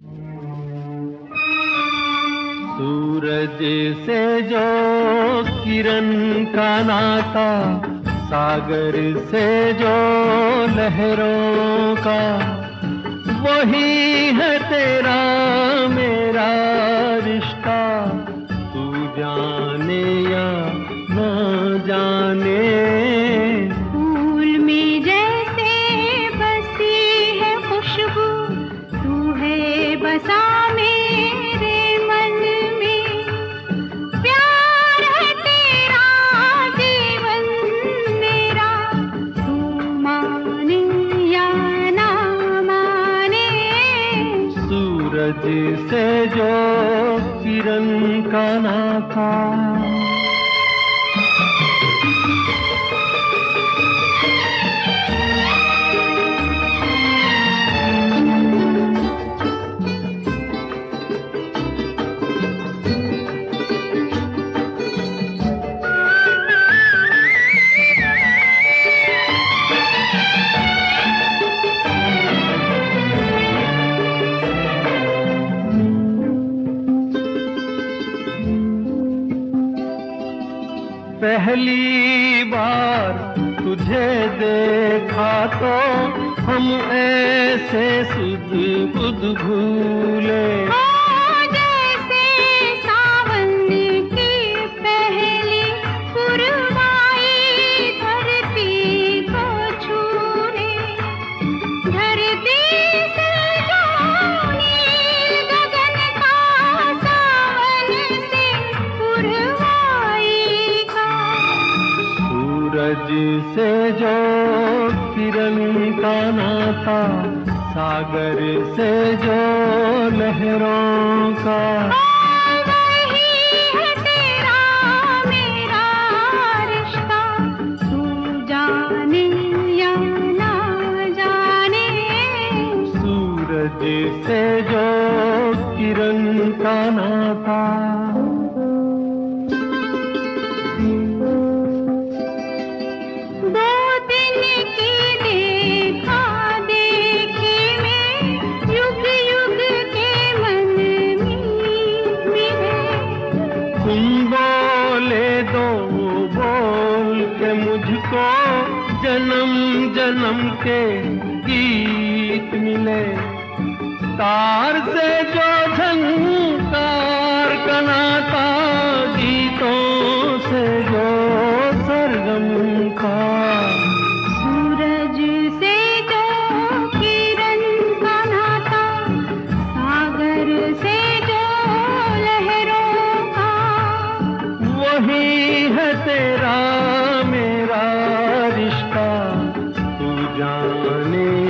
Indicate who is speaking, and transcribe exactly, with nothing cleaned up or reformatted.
Speaker 1: सूरज से जो किरण का नाता, सागर से जो लहरों का, वही है तेरा मेरा रिश्ता। तू जाने या ना जाने,
Speaker 2: फूल में जैसे बसी है खुशबू, तू है बसा मेरे मन में। प्यार है तेरा जीवन मेरा, तू माने या ना माने।
Speaker 1: सूरज से जो किरण का नाता। पहली बार तुझे देखा तो हम ऐसे सुध बुध भूले।
Speaker 2: जैसे सावन की पहली पुरवाई धरती को छूने। धरती से जो नील गगन का सावन से पुरवाई का।
Speaker 1: सूरज से जो किरण का नाता, सागर से जो लहरों का,
Speaker 2: वही है तेरा मेरा रिश्ता। तू जाने या ना जाने।
Speaker 1: सूरज से जो किरण का नाता।
Speaker 2: दो दिन की देखा देखी में, युग युग के मन में मिले।
Speaker 1: तुम बोले दो बोल के मुझको, जन्म जन्म के गीत मिले। तार से जो झंकार का नाता, गीतों से जो सरगम का।
Speaker 2: सूरज से जो किरण का नाता, सागर से जो लहरों का,
Speaker 1: वही है तेरा मेरा रिश्ता। तू जाने